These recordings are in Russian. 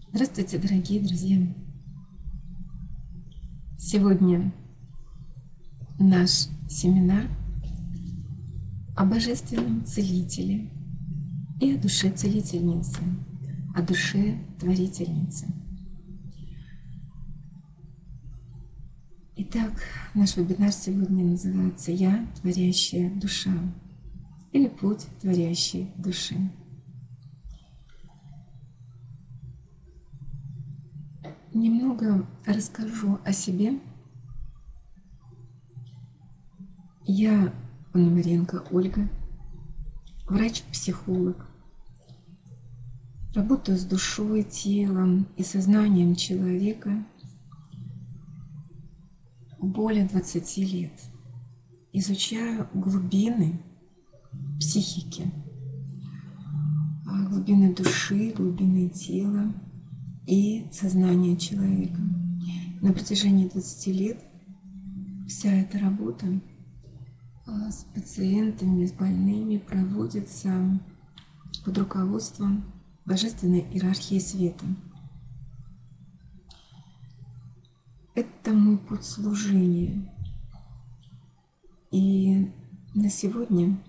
Здравствуйте, дорогие друзья! Сегодня наш семинар о Божественном Целителе и о душе Целительницы, о душе Творительницы. Итак, наш вебинар сегодня называется «Я – творящая душа» или «Путь творящей души». Немного расскажу о себе. Я Пономаренко Ольга, врач-психолог. Работаю с душой, телом и сознанием человека более 20 лет. Изучаю глубины психики, глубины души, глубины тела и сознания человека. На протяжении 20 лет вся эта работа с пациентами, с больными проводится под руководством Божественной иерархии света. Это мой путь служения. И на сегодня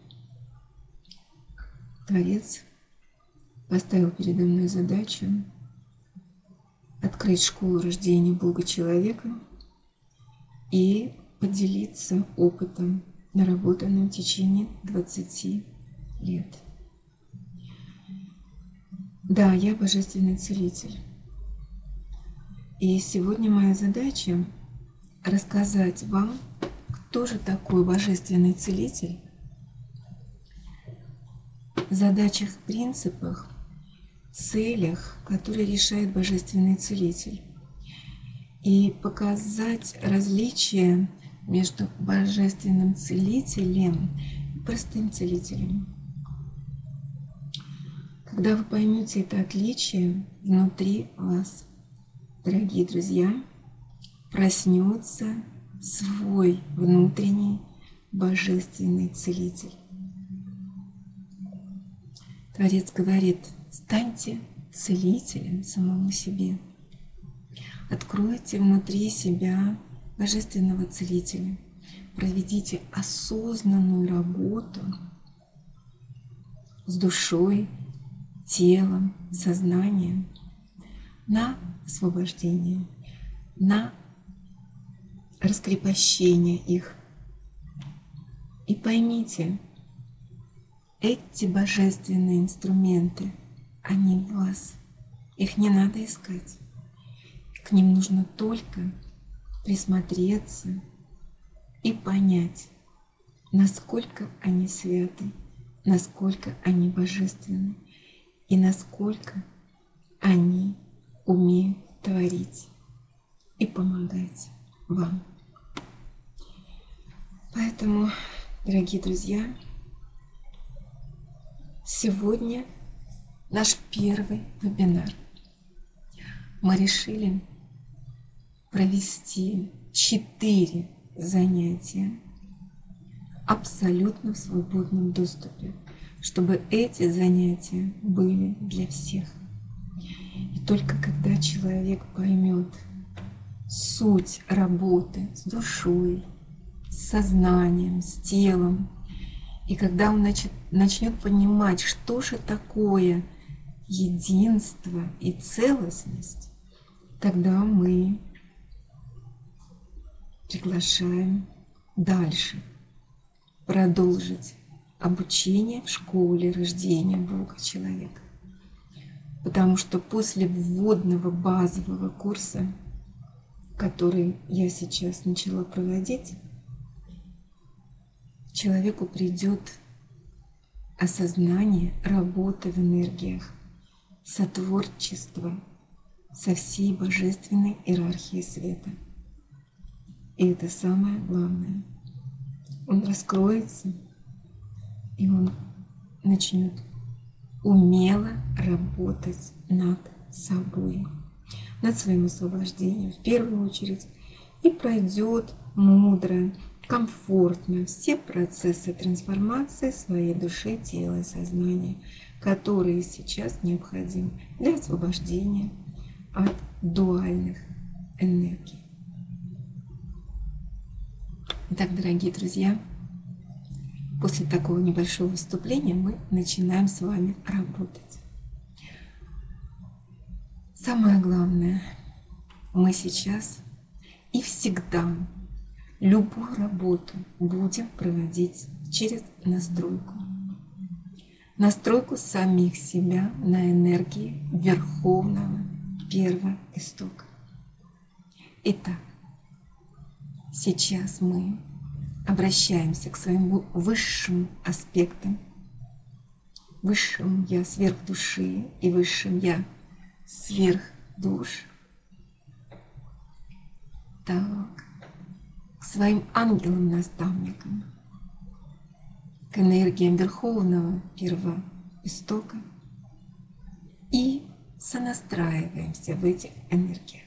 Творец поставил передо мной задачу открыть школу рождения Бога человека и поделиться опытом, наработанным в течение 20 лет. Да, я Божественный Целитель. И сегодня моя задача рассказать вам, кто же такой Божественный Целитель, задачах, принципах, целях, которые решает Божественный Целитель, и показать различия между Божественным Целителем и простым Целителем. Когда вы поймете это отличие, внутри вас, дорогие друзья, проснется свой внутренний Божественный Целитель. Творец говорит: станьте целителем самому себе. Откройте внутри себя Божественного Целителя. Проведите осознанную работу с душой, телом, сознанием на освобождение, на раскрепощение их. И поймите, эти божественные инструменты, они в вас. Их не надо искать. К ним нужно только присмотреться и понять, насколько они святы, насколько они божественны и насколько они умеют творить и помогать вам. Поэтому, дорогие друзья, сегодня наш первый вебинар. Мы решили провести 4 занятия абсолютно в свободном доступе, чтобы эти занятия были для всех. И только когда человек поймет суть работы с душой, с сознанием, с телом, и когда он начнет понимать, что же такое единство и целостность, тогда мы приглашаем дальше продолжить обучение в школе рождения Бога человека. Потому что после вводного базового курса, который я сейчас начала проводить, человеку придет осознание работы в энергиях, сотворчества со всей божественной иерархией света. И это самое главное. Он раскроется, и он начнет умело работать над собой, над своим освобождением в первую очередь, и пройдет мудро, комфортно все процессы трансформации своей души, тела и сознания, которые сейчас необходимы для освобождения от дуальных энергий. Итак, дорогие друзья, после такого небольшого выступления мы начинаем с вами работать. Самое главное, мы сейчас и всегда любую работу будем проводить через настройку. Настройку самих себя на энергии Верховного Первоистока. Итак, сейчас мы обращаемся к своим высшим аспектам, высшему Я сверхдуши и высшим Я сверхдуш. Так, к своим ангелам-наставникам, к энергиям Верховного Первоистока и сонастраиваемся в этих энергиях.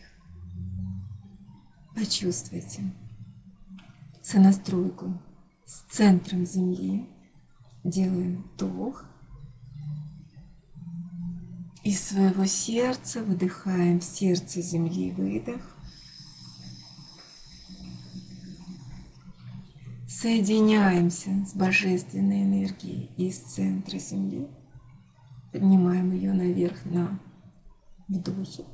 Почувствуйте сонастройку с центром Земли. Делаем вдох. Из своего сердца выдыхаем в сердце Земли выдох. Соединяемся с божественной энергией из центра Земли. Поднимаем ее наверх на вдохе.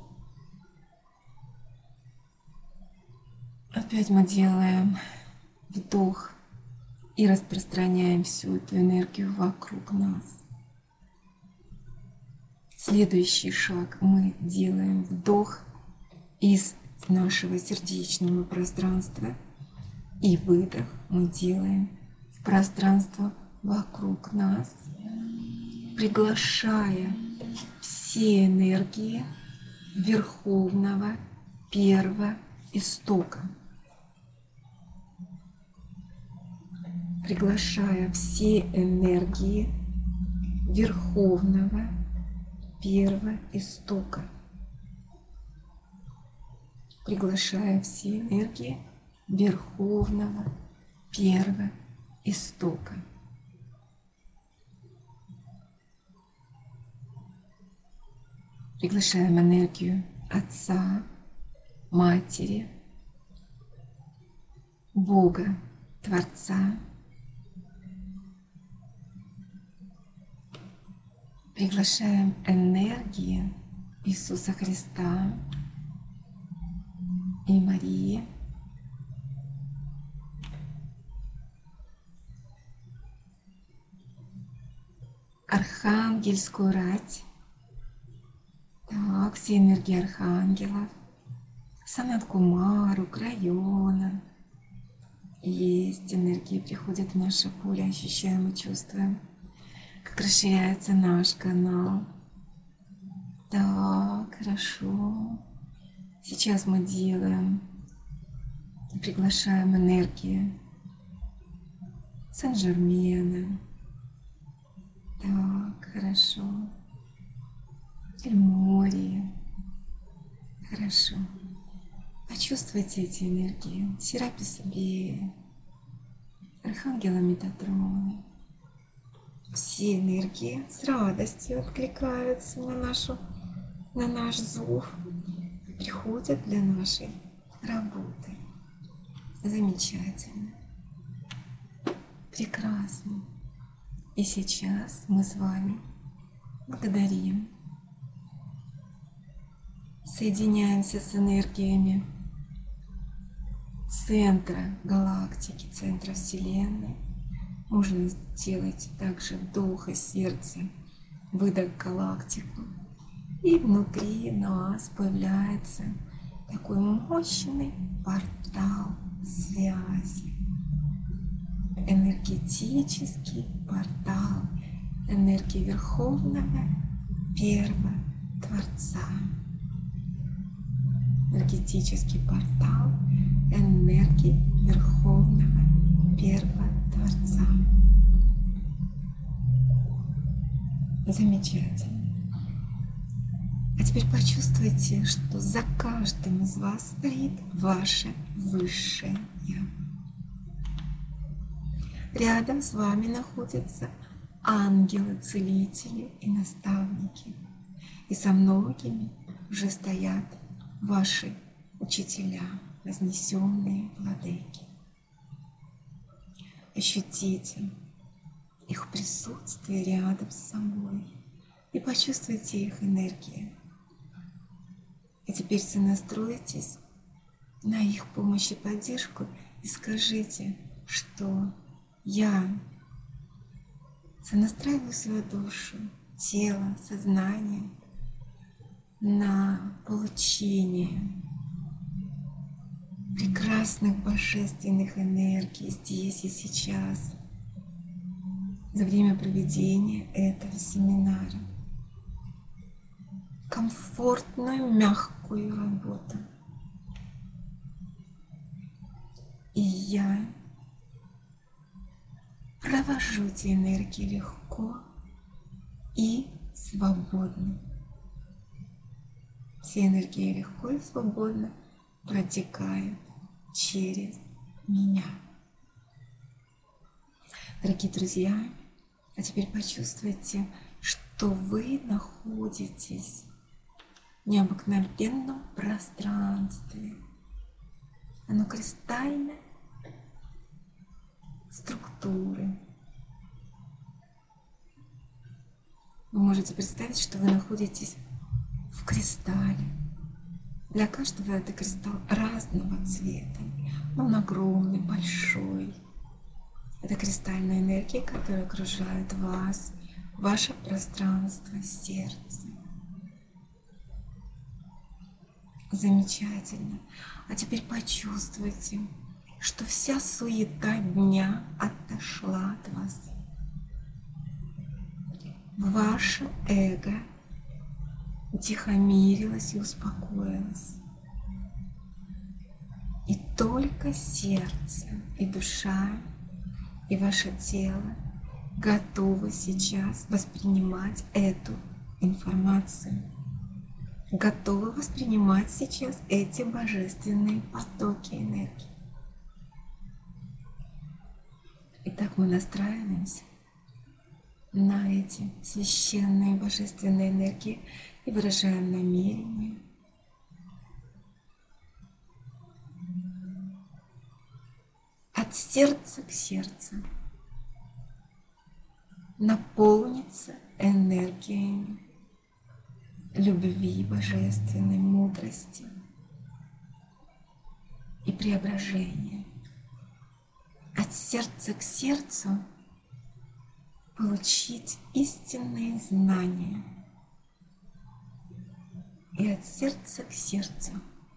Опять мы делаем вдох и распространяем всю эту энергию вокруг нас. Следующий шаг мы делаем вдох из нашего сердечного пространства и выдох мы делаем в пространство вокруг нас, приглашая все энергии Верховного Первоистока. Приглашая все энергии Верховного Первоистока. Приглашая все энергии Верховного Первоистока. Приглашаем энергию Отца, Матери, Бога, Творца. Приглашаем энергии Иисуса Христа и Марии. Архангельскую рать. Так, все энергии архангелов. Санат Кумару, Крайона. Есть энергии, приходят в наше поле, ощущаем и чувствуем, как расширяется наш канал. Так, хорошо. Сейчас мы делаем, приглашаем энергии Сен-Жермена. Так, хорошо. Эльмории. Хорошо. Почувствуйте эти энергии. Сераписа Бея, Архангела Метатрона. Все энергии с радостью откликаются на наш зов, приходят для нашей работы. Замечательно. Прекрасно. И сейчас мы с вами благодарим. Соединяемся с энергиями центра галактики, центра Вселенной. Можно сделать также вдох из сердца, выдох галактику. И внутри нас появляется такой мощный портал связи. Энергетический портал энергии Верховного Первого Творца. Энергетический портал энергии Верховного Первого Творца. Замечательно. А теперь почувствуйте, что за каждым из вас стоит ваше высшее Я. Рядом с вами находятся ангелы, целители и наставники. И со многими уже стоят ваши учителя, вознесенные владыки. Ощутите их присутствие рядом с собой и почувствуйте их энергию. И теперь сонастройтесь на их помощь и поддержку и скажите, что я сонастраиваю свою душу, тело, сознание на получение прекрасных божественных энергий здесь и сейчас, за время проведения этого семинара. Комфортную, мягкую работу. И я провожу эти энергии легко и свободно. Все энергии легко и свободно протекают через меня. Дорогие друзья, а теперь почувствуйте, что вы находитесь в необыкновенном пространстве. Оно кристальной структуры. Вы можете представить, что вы находитесь в кристалле. Для каждого это кристалл разного цвета. Он огромный, большой. Это кристальная энергия, которая окружает вас, ваше пространство, сердце. Замечательно. А теперь почувствуйте, что вся суета дня отошла от вас. Ваше эго утихомирилось и успокоилось. И только сердце и душа, и ваше тело готовы сейчас воспринимать эту информацию. Готовы воспринимать сейчас эти божественные потоки энергии. Итак, мы настраиваемся на эти священные божественные энергии и выражаем намерение от сердца к сердцу наполниться энергией любви, божественной мудрости и преображения. От сердца к сердцу получить истинные знания и от сердца к сердцу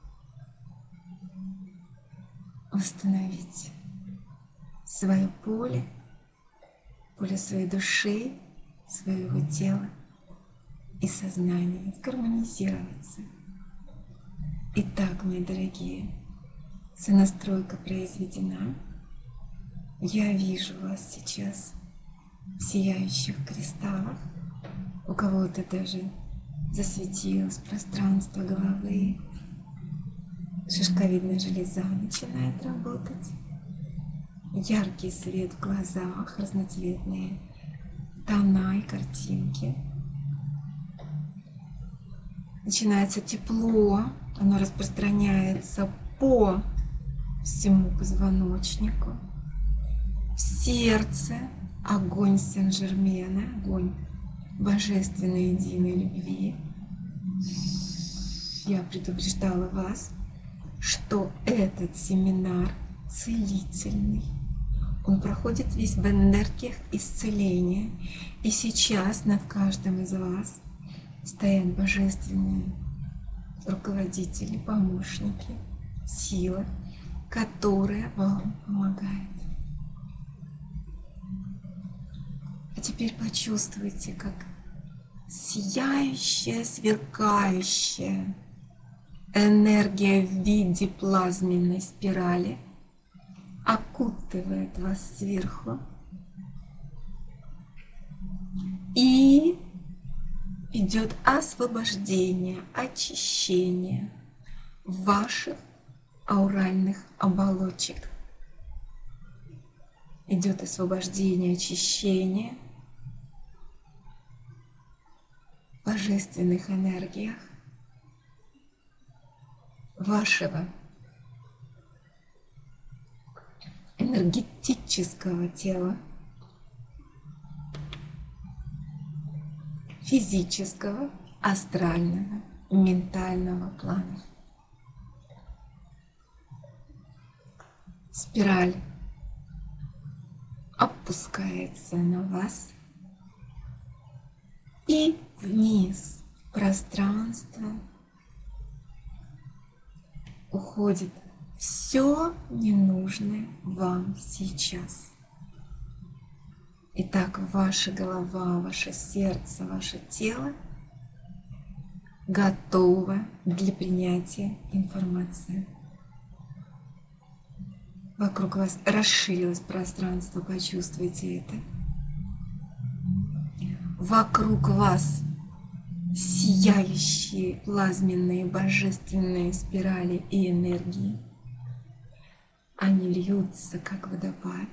восстановить свое поле своей души, своего тела и сознания, гармонизироваться. Итак, мои дорогие, сонастройка произведена. Я вижу вас сейчас в сияющих кристаллах. У кого-то даже засветилось пространство головы. Шишковидная железа начинает работать. Яркий свет в глазах, разноцветные тона и картинки. Начинается тепло, оно распространяется по всему позвоночнику. В сердце огонь Сен-Жермена, огонь божественной единой любви. Я предупреждала вас, что этот семинар целительный. Он проходит весь в энергиях исцеления. И сейчас над каждым из вас стоят божественные руководители, помощники, сила, которая вам помогает. А теперь почувствуйте, как сияющая, сверкающая энергия в виде плазменной спирали окутывает вас сверху и идет освобождение, очищение ваших ауральных оболочек. Идет освобождение, очищение в божественных энергиях вашего энергетического тела, физического, астрального, ментального плана. Спираль опускается на вас и вниз в пространство уходит все ненужное вам сейчас. Итак, ваша голова, ваше сердце, ваше тело готово для принятия информации. Вокруг вас расширилось пространство, почувствуйте это. Вокруг вас сияющие плазменные божественные спирали и энергии. Они льются, как водопад.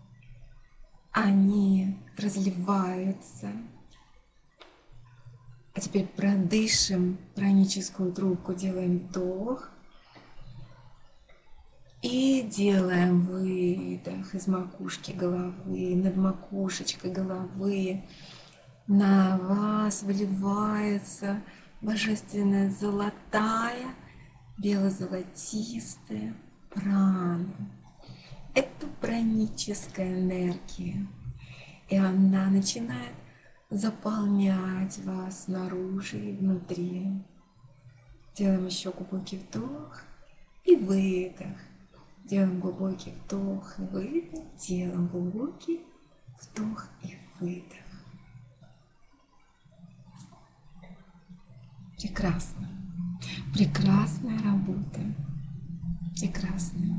Они разливаются. А теперь продышим праническую трубку, делаем вдох. И делаем выдох из макушки головы, над макушечкой головы. На вас выливается божественная золотая, бело-золотистая прана. Это праническая энергия. И она начинает заполнять вас снаружи и внутри. Делаем еще глубокий вдох и выдох. Делаем глубокий вдох и выдох. Делаем глубокий вдох и выдох. Прекрасно. Прекрасная работа. Прекрасная.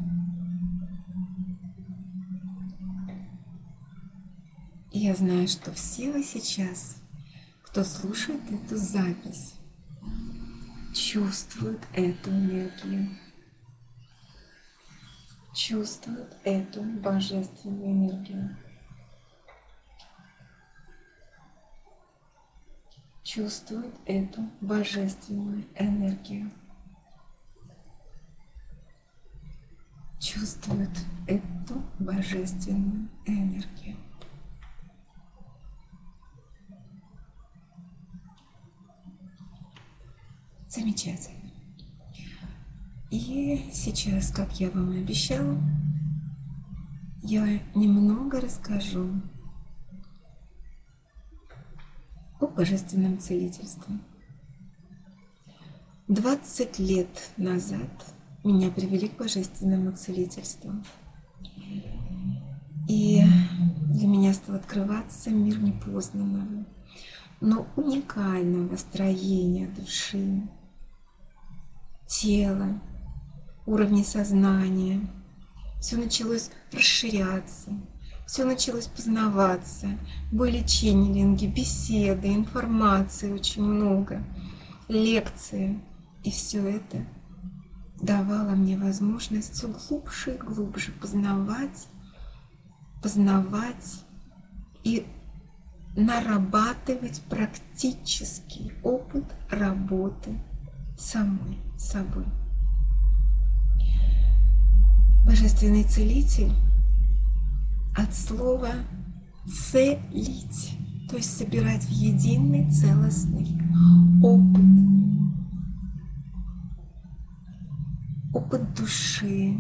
И я знаю, что все вы сейчас, кто слушает эту запись, чувствуют эту энергию. Чувствуют эту божественную энергию. Чувствуют эту божественную энергию. Чувствуют эту божественную энергию. Замечательно. И сейчас, как я вам и обещала, я немного расскажу о божественном целительстве. 20 лет назад меня привели к божественному целительству. И для меня стал открываться мир непознанного, но уникального строения души, тела, уровней сознания. Все началось расширяться, все началось познаваться. Были ченнелинги, беседы, информации очень много, лекции. И все это давало мне возможность все глубже и глубже познавать и нарабатывать практический опыт работы самой собой. Божественный целитель от слова «целить», то есть собирать в единый целостный опыт души,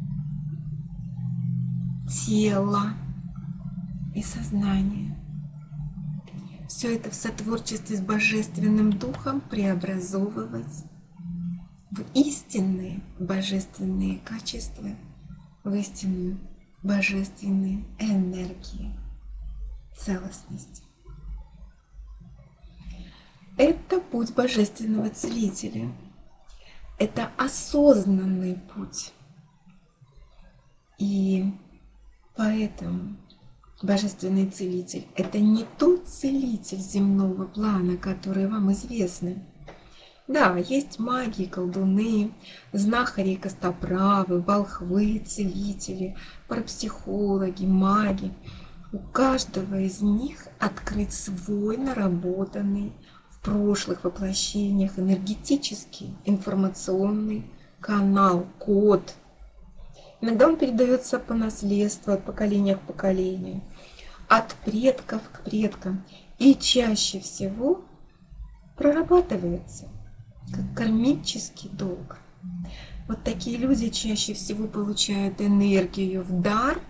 тела и сознания. Все это в сотворчестве с Божественным Духом преобразовывать в истинные божественные качества, в истинную божественные энергии целостности. Это путь божественного целителя. Это осознанный путь. И поэтому божественный целитель – это не тот целитель земного плана, который вам известны. Да, есть маги, колдуны, знахари, костоправы, волхвы, целители, парапсихологи, маги. У каждого из них открыт свой наработанный в прошлых воплощениях энергетический, информационный канал, код. Иногда он передается по наследству, от поколения к поколению, от предков к предкам. И чаще всего прорабатывается как кармический долг. Вот такие люди чаще всего получают энергию в дар,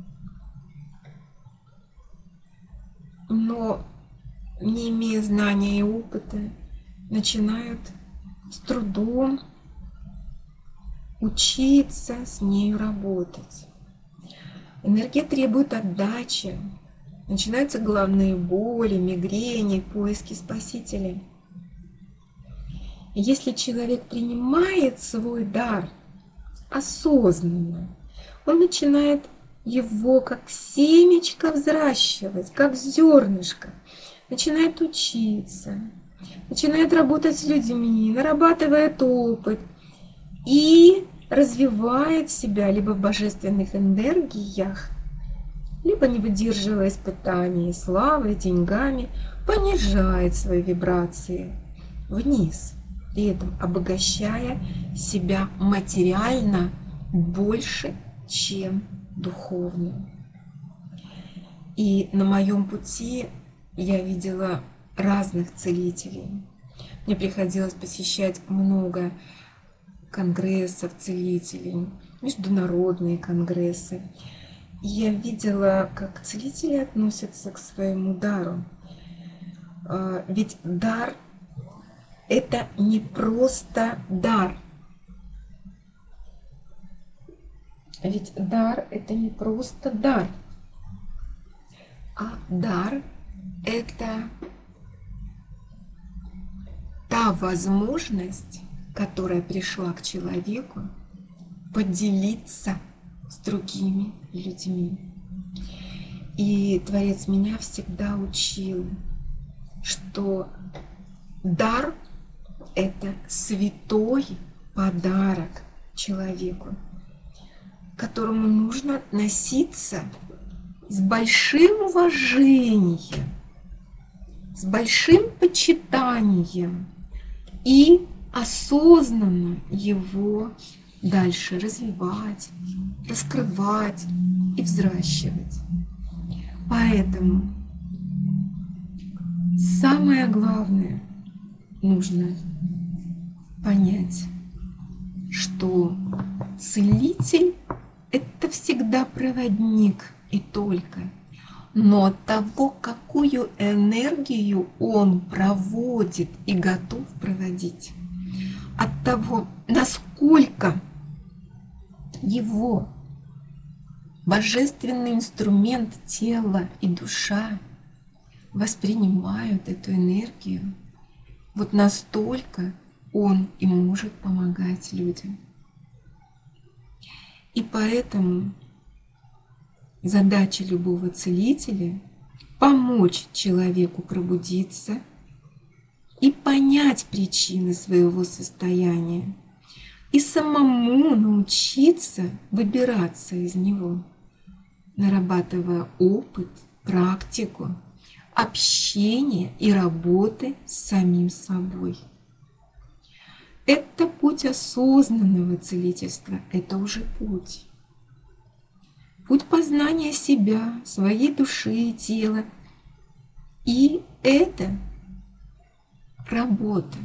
но, не имея знания и опыта, начинают с трудом учиться с нею работать. Энергия требует отдачи. Начинаются головные боли, мигрени, поиски спасителей. И если человек принимает свой дар осознанно, он начинает его как семечко взращивать, как зернышко, начинает учиться, начинает работать с людьми, нарабатывает опыт и развивает себя либо в божественных энергиях, либо, не выдерживая испытаний славой, деньгами, понижает свои вибрации вниз, при этом обогащая себя материально больше, чем духовно. И на моем пути я видела разных целителей. Мне приходилось посещать много конгрессов целителей, международные конгрессы. И я видела, как целители относятся к своему дару. Ведь дар – это не просто дар. Ведь дар – это не просто дар. А дар – это та возможность, которая пришла к человеку, поделиться с другими людьми. И Творец меня всегда учил, что дар – это святой подарок человеку, к которому нужно относиться с большим уважением, с большим почитанием и осознанно его дальше развивать, раскрывать и взращивать. Поэтому самое главное нужно понять, что целитель – это всегда проводник и только. Но от того, какую энергию он проводит и готов проводить, от того, насколько его божественный инструмент тела и душа воспринимают эту энергию, вот настолько он и может помогать людям. И поэтому задача любого целителя – помочь человеку пробудиться и понять причины своего состояния, и самому научиться выбираться из него, нарабатывая опыт, практику, общение и работы с самим собой. Это путь осознанного целительства, это уже путь. Путь познания себя, своей души и тела. И это работа,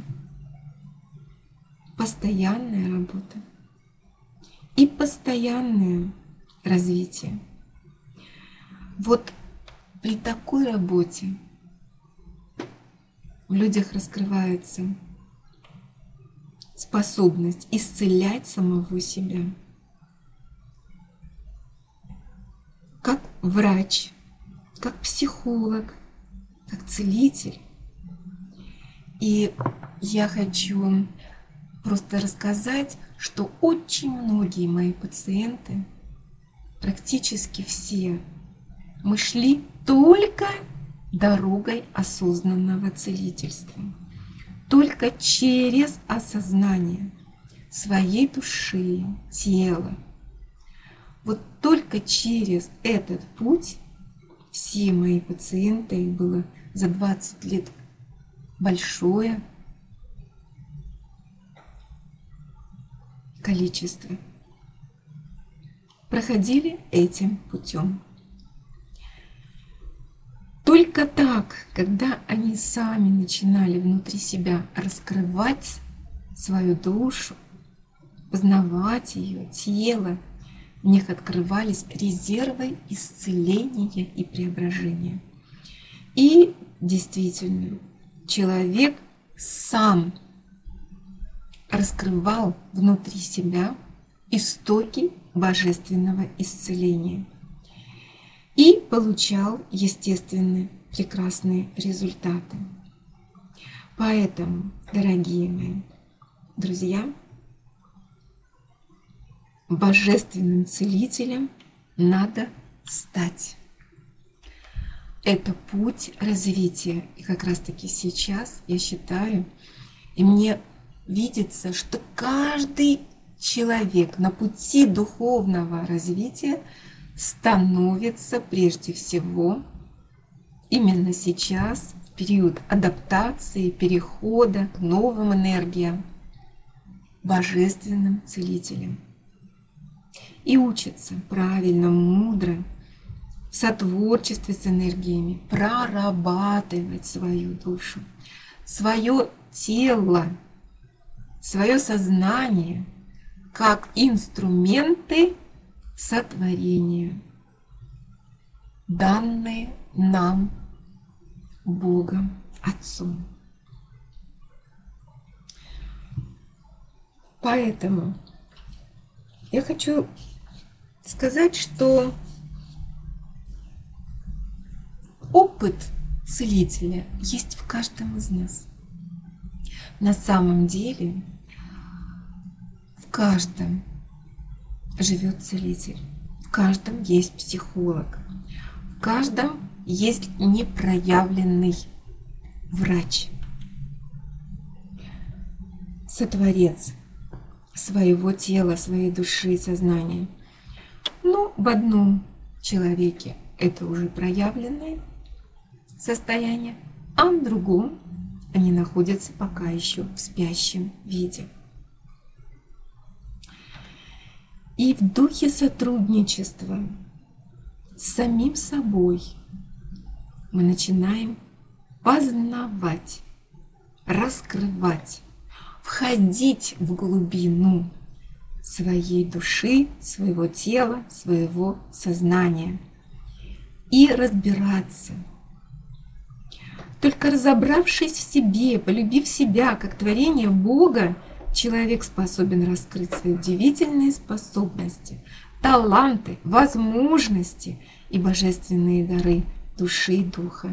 постоянная работа и постоянное развитие. Вот при такой работе в людях раскрывается способность исцелять самого себя. Как врач, как психолог, как целитель. И я хочу просто рассказать, что очень многие мои пациенты, практически все, мы шли только дорогой осознанного целительства. Только через осознание своей души, тела. Вот только через этот путь все мои пациенты, их было за 20 лет большое количество проходили этим путем. Только так, когда они сами начинали внутри себя раскрывать свою душу, познавать ее тело, в них открывались резервы исцеления и преображения. И действительно, человек сам раскрывал внутри себя истоки божественного исцеления и получал, естественно, прекрасные результаты. Поэтому, дорогие мои друзья, божественным целителем надо стать. Это путь развития. И как раз таки сейчас я считаю, и мне видится, что каждый человек на пути духовного развития становится прежде всего именно сейчас, в период адаптации, перехода к новым энергиям, божественным целителем. И учится правильно, мудро, в сотворчестве с энергиями прорабатывать свою душу, свое тело, свое сознание как инструменты сотворения, данные нам Богом Отцом. Поэтому я хочу сказать, что опыт целителя есть в каждом из нас. На самом деле в каждом живет целитель, в каждом есть психолог, в каждом есть непроявленный врач, сотворец своего тела, своей души и сознания. Но в одном человеке это уже проявленное состояние, а в другом они находятся пока еще в спящем виде. И в духе сотрудничества с самим собой мы начинаем познавать, раскрывать, входить в глубину своей души, своего тела, своего сознания и разбираться. Только разобравшись в себе, полюбив себя как творение Бога, человек способен раскрыть свои удивительные способности, таланты, возможности и божественные дары души и духа.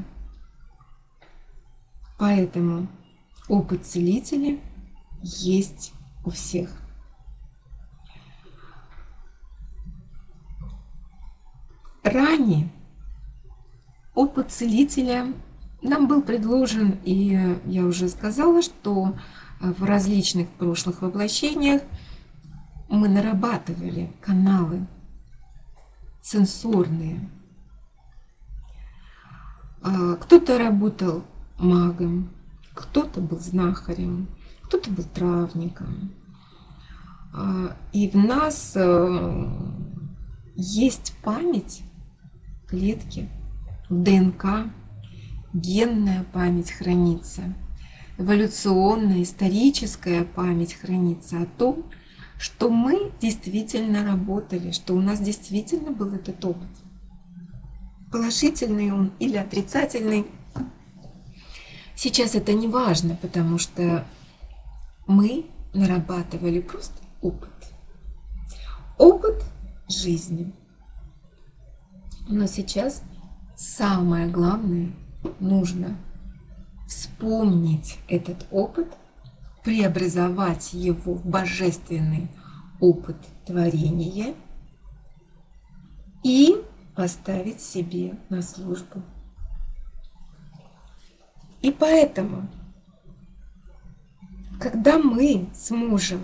Поэтому опыт целителя есть у всех. Ранее опыт целителя нам был предложен, и я уже сказала, что в различных прошлых воплощениях мы нарабатывали каналы сенсорные. Кто-то работал магом, кто-то был знахарем, кто-то был травником. И в нас есть память, клетки, в ДНК, генная память хранится, эволюционная, историческая память хранится о том, что мы действительно работали, что у нас действительно был этот опыт. Положительный он или отрицательный. Сейчас это не важно, потому что мы нарабатывали просто опыт. Опыт жизни. Но сейчас самое главное, нужно вспомнить этот опыт, преобразовать его в божественный опыт творения и поставить себе на службу. И поэтому, когда мы сможем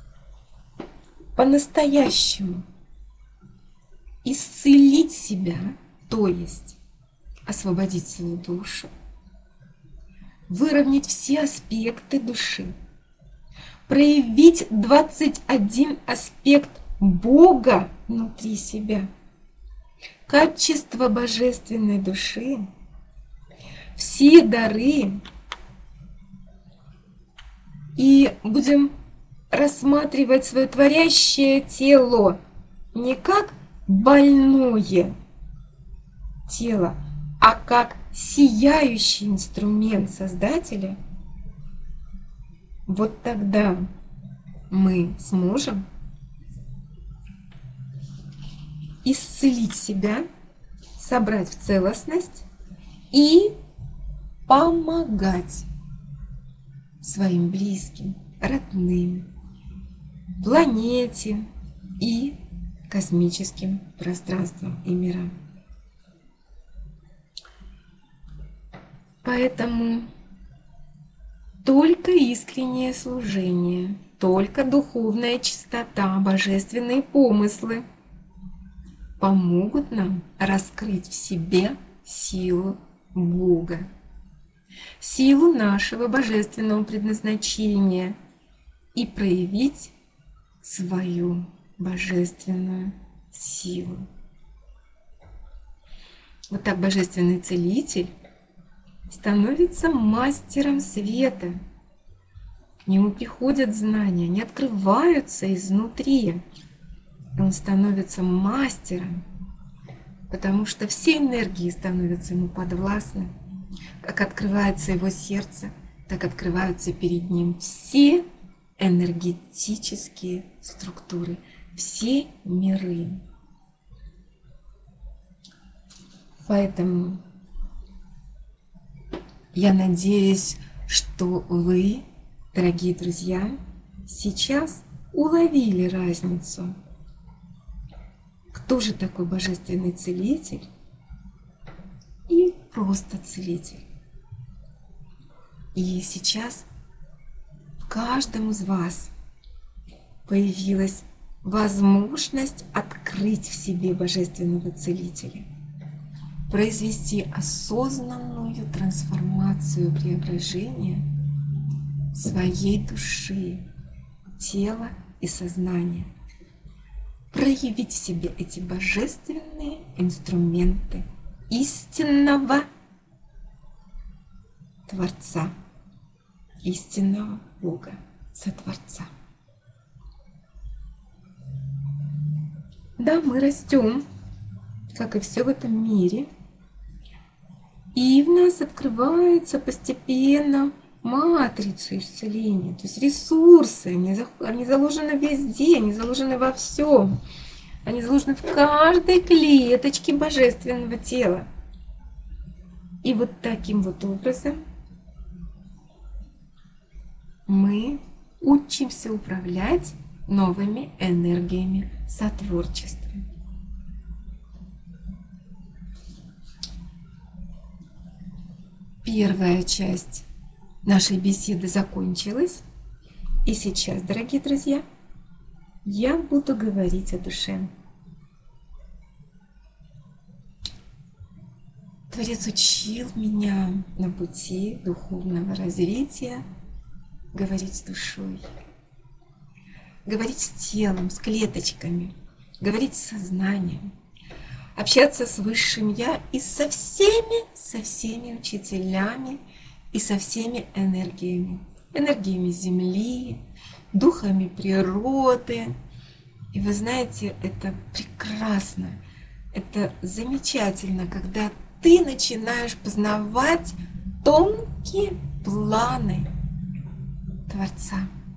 по-настоящему исцелить себя, то есть освободить свою душу, выровнять все аспекты души, проявить 21 аспект Бога внутри себя, качество божественной души, все дары. И будем рассматривать свое творящее тело не как больное тело, а как сияющий инструмент Создателя. Вот тогда мы сможем исцелить себя, собрать в целостность и помогать своим близким, родным, планете и космическим пространствам и мирам. Поэтому только искреннее служение, только духовная чистота, божественные помыслы помогут нам раскрыть в себе силу Бога, силу нашего божественного предназначения и проявить свою божественную силу. Вот так божественный целитель становится мастером света. К нему приходят знания, они открываются изнутри. Он становится мастером, потому что все энергии становятся ему подвластны. Как открывается его сердце, так открываются перед ним все энергетические структуры, все миры. Поэтому я надеюсь, что вы, дорогие друзья, сейчас уловили разницу. Кто же такой божественный целитель и просто целитель? И сейчас в каждом из вас появилась возможность открыть в себе божественного целителя, произвести осознанную трансформацию, преображение своей души, тела и сознания, проявить в себе эти божественные инструменты истинного Творца, истинного Бога, Сотворца. Да, мы растем, как и все в этом мире, и в нас открывается постепенно матрица исцеления, то есть ресурсы, они заложены везде, они заложены во всем, они заложены в каждой клеточке божественного тела. И вот таким вот образом мы учимся управлять новыми энергиями сотворчества. Первая часть нашей беседы закончилась. И сейчас, дорогие друзья, я буду говорить о душе. Творец учил меня на пути духовного развития говорить с душой, говорить с телом, с клеточками, говорить с сознанием, общаться с Высшим Я и со всеми учителями и со всеми энергиями Земли, духами природы. И вы знаете, это прекрасно, это замечательно, когда ты начинаешь познавать тонкие планы Творца.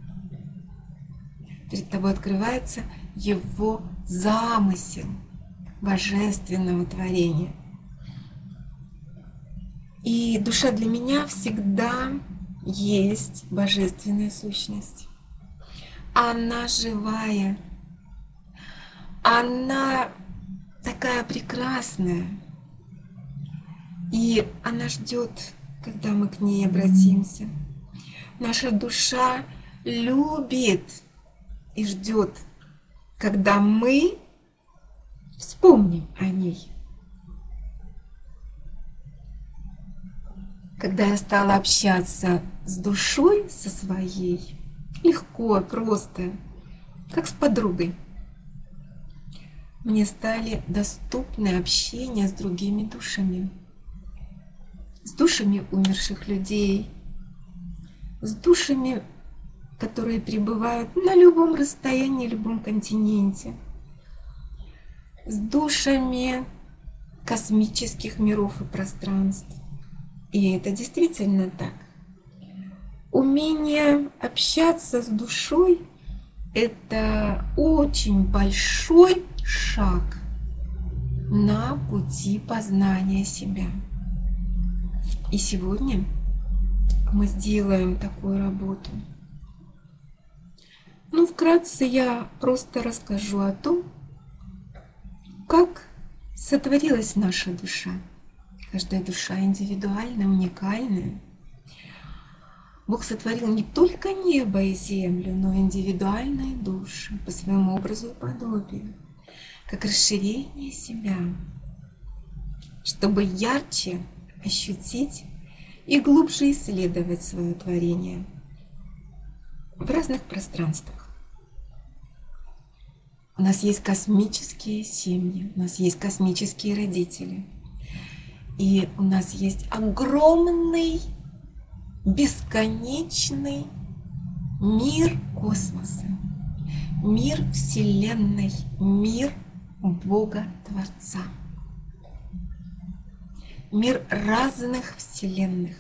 Перед тобой открывается его замысел божественного творения. И душа для меня всегда есть божественная сущность. Она живая, она такая прекрасная, и она ждет, когда мы к ней обратимся. Наша душа любит и ждет, когда мы вспомним о ней. Когда я стала общаться с душой, со своей, легко, просто, как с подругой. Мне стали доступны общения с другими душами. С душами умерших людей, с душами, которые пребывают на любом расстоянии, любом континенте, с душами космических миров и пространств. И это действительно так. Умение общаться с душой – это очень большой шаг на пути познания себя. И сегодня мы сделаем такую работу. Ну, вкратце я просто расскажу о том, как сотворилась наша душа. Каждая душа индивидуальная, уникальная. Бог сотворил не только небо и землю, но и индивидуальные души по своему образу и подобию, как расширение себя, чтобы ярче ощутить и глубже исследовать свое творение в разных пространствах. У нас есть космические семьи, у нас есть космические родители, и у нас есть огромный, бесконечный мир космоса, мир Вселенной, мир Бога-Творца. Мир разных вселенных.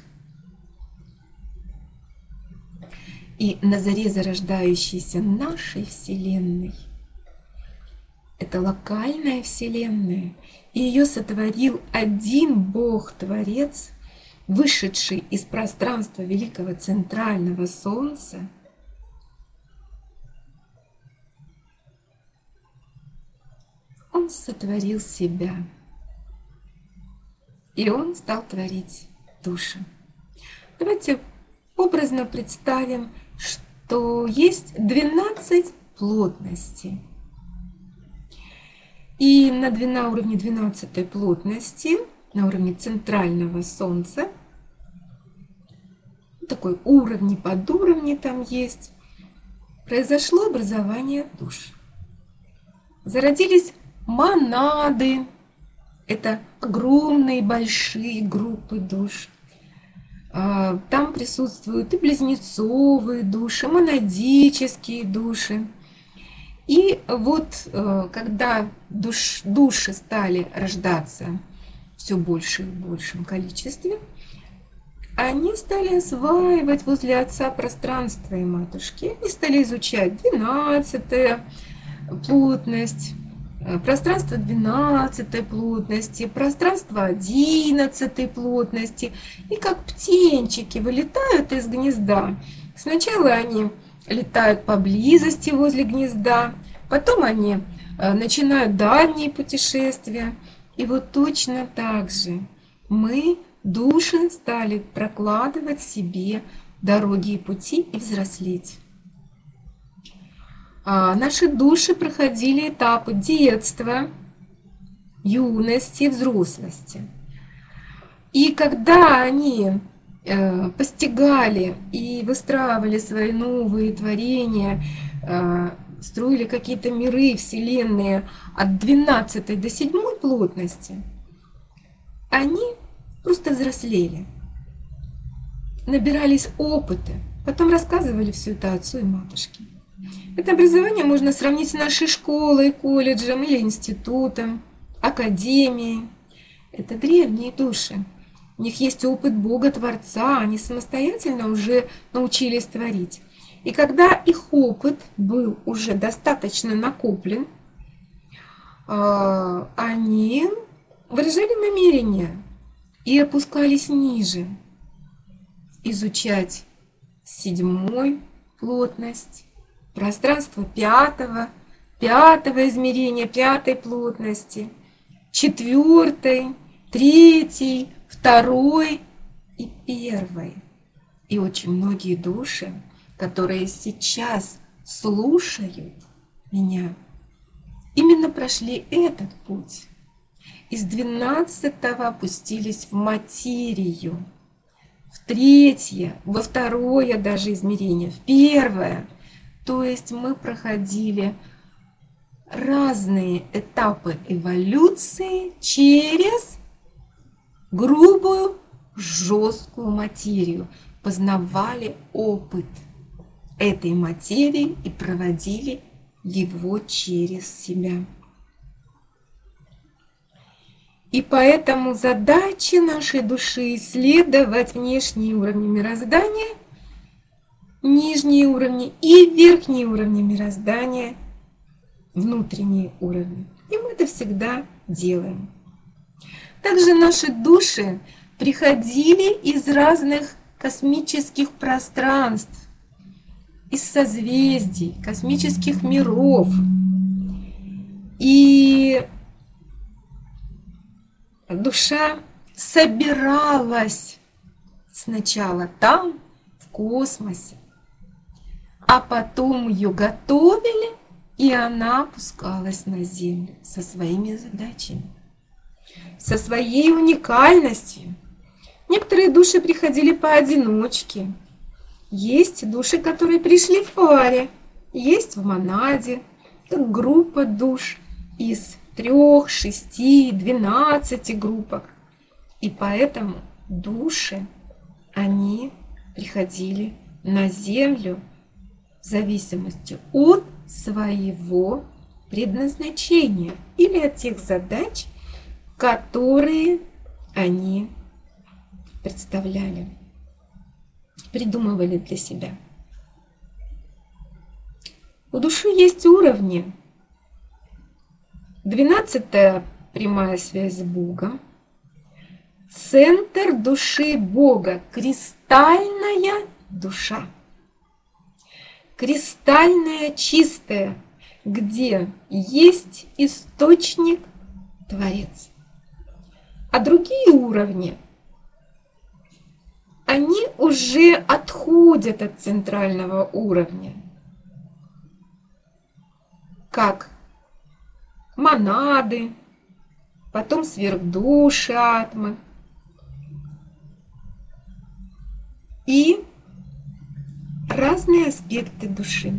И на заре зарождающейся нашей Вселенной это локальная Вселенная, и ее сотворил один Бог-Творец, вышедший из пространства великого центрального Солнца. Он сотворил себя. И он стал творить души. Давайте образно представим, что есть 12 плотностей. И на уровне 12-й плотности, на уровне центрального Солнца, такой уровень, подуровни там есть, произошло образование душ. Зародились монады. Это огромные, большие группы душ. Там присутствуют и близнецовые души, монадические души. И вот когда души стали рождаться все больше и в большем количестве, они стали осваивать возле Отца пространство и Матушки. Они стали изучать 12-я плотность, пространство 12-й плотности, пространство 11-й плотности. И как птенчики вылетают из гнезда. Сначала они летают поблизости возле гнезда, потом они начинают дальние путешествия. И вот точно так же мы, души, стали прокладывать себе дороги и пути и взрослеть. Наши души проходили этапы детства, юности, взрослости. И когда они постигали и выстраивали свои новые творения, строили какие-то миры, вселенные от 12-й до 7-й плотности, они просто взрослели, набирались опыта, потом рассказывали все это отцу и матушке. Это образование можно сравнить с нашей школой, колледжем или институтом, академией. Это древние души. У них есть опыт Бога-Творца, они самостоятельно уже научились творить. И когда их опыт был уже достаточно накоплен, они выражали намерение и опускались ниже, изучать 7-й плотность, пространство 5-го измерения, 5-й плотности, 4-й, 3-й, 2-й и 1-й. И очень многие души, которые сейчас слушают меня, именно прошли этот путь. Из 12-го опустились в материю. в третье, во второе даже измерение, в первое. То есть мы проходили разные этапы эволюции через грубую, жесткую материю, познавали опыт этой материи и проводили его через себя. И поэтому задача нашей души исследовать внешние уровни мироздания, нижние уровни и верхние уровни мироздания, внутренние уровни. И мы это всегда делаем. Также наши души приходили из разных космических пространств, из созвездий, космических миров. И душа собиралась сначала там, в космосе, а потом ее готовили, и она опускалась на Землю со своими задачами, со своей уникальностью. Некоторые души приходили поодиночке. Есть души, которые пришли в паре, есть в монаде, как группа душ из 3, 6, 12 группок. И поэтому души, они приходили на Землю в зависимости от своего предназначения или от тех задач, которые они представляли, придумывали для себя. У души есть уровни. 12-я прямая связь с Богом. Центр души Бога, кристальная душа. Кристальная, чистая, где есть источник, Творец. А другие уровни, они уже отходят от центрального уровня, как монады, потом сверхдуши, атмы. И разные аспекты души.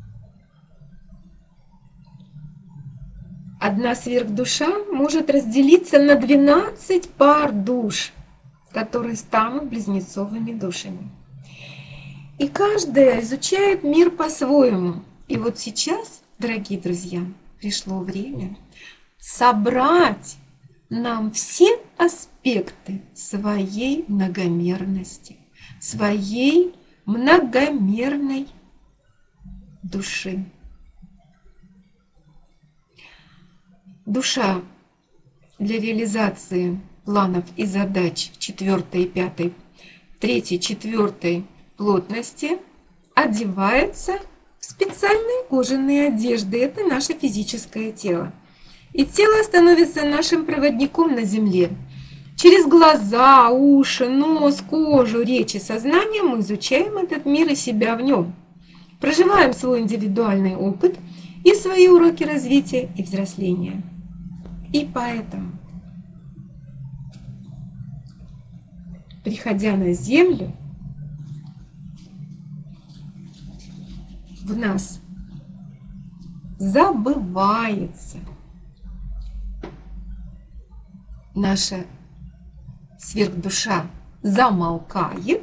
Одна сверхдуша может разделиться на 12 пар душ, которые станут близнецовыми душами. И каждая изучает мир по-своему. И вот сейчас, дорогие друзья, пришло время собрать нам все аспекты своей многомерности, своей многомерной души. Душа для реализации планов и задач в 4 и 5, 3, 4 плотности одевается в специальные кожаные одежды. Это наше физическое тело. И тело становится нашим проводником на Земле. Через глаза, уши, нос, кожу, речь и сознание мы изучаем этот мир и себя в нем. Проживаем свой индивидуальный опыт и свои уроки развития и взросления. И поэтому, приходя на Землю, в нас забывается наша сверхдуша, замолкает,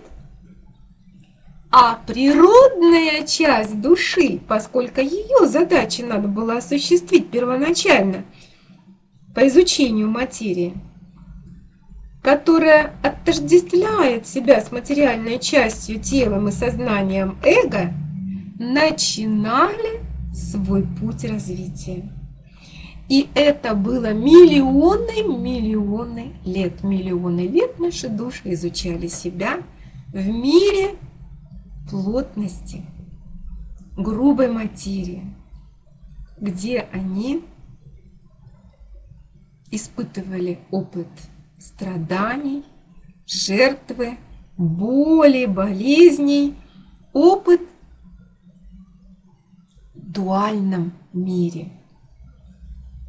а природная часть души, поскольку ее задачи надо было осуществить первоначально по изучению материи, которая отождествляет себя с материальной частью, телом и сознанием эго, начинали свой путь развития. И это было миллионы лет. Миллионы лет наши души изучали себя в мире плотности, грубой материи, где они испытывали опыт страданий, жертвы, боли, болезней, опыт в дуальном мире.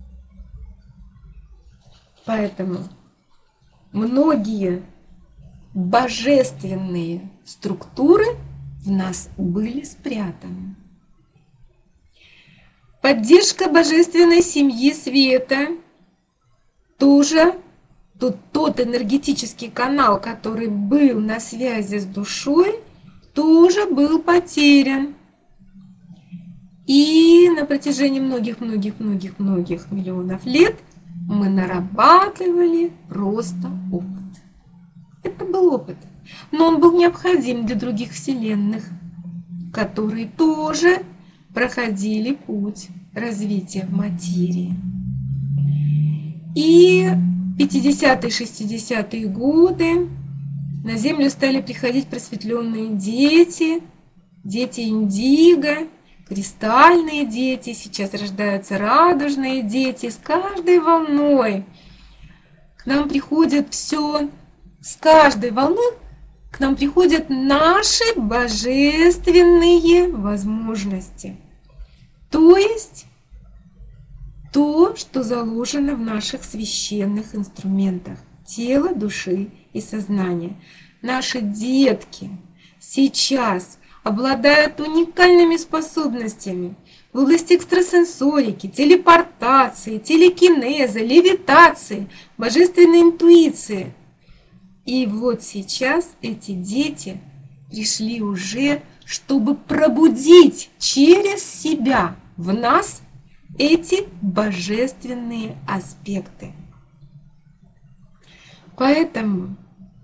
Поэтому многие божественные структуры в нас были спрятаны. Поддержка божественной семьи света тоже тот энергетический канал, который был на связи с душой, тоже был потерян. И на протяжении многих миллионов лет мы нарабатывали просто опыт. Это был опыт, но он был необходим для других вселенных, которые тоже проходили путь развития в материи. И 50-е, 60-е годы на Землю стали приходить просветленные дети, дети индиго, кристальные дети, сейчас рождаются радужные дети. С каждой волной к нам приходят все, с каждой волной к нам приходят наши божественные возможности. То есть то, что заложено в наших священных инструментах тела, души и сознания. Наши детки сейчас обладают уникальными способностями в области экстрасенсорики, телепортации, телекинеза, левитации, божественной интуиции. И вот сейчас эти дети пришли уже, чтобы пробудить через себя в нас эти божественные аспекты. Поэтому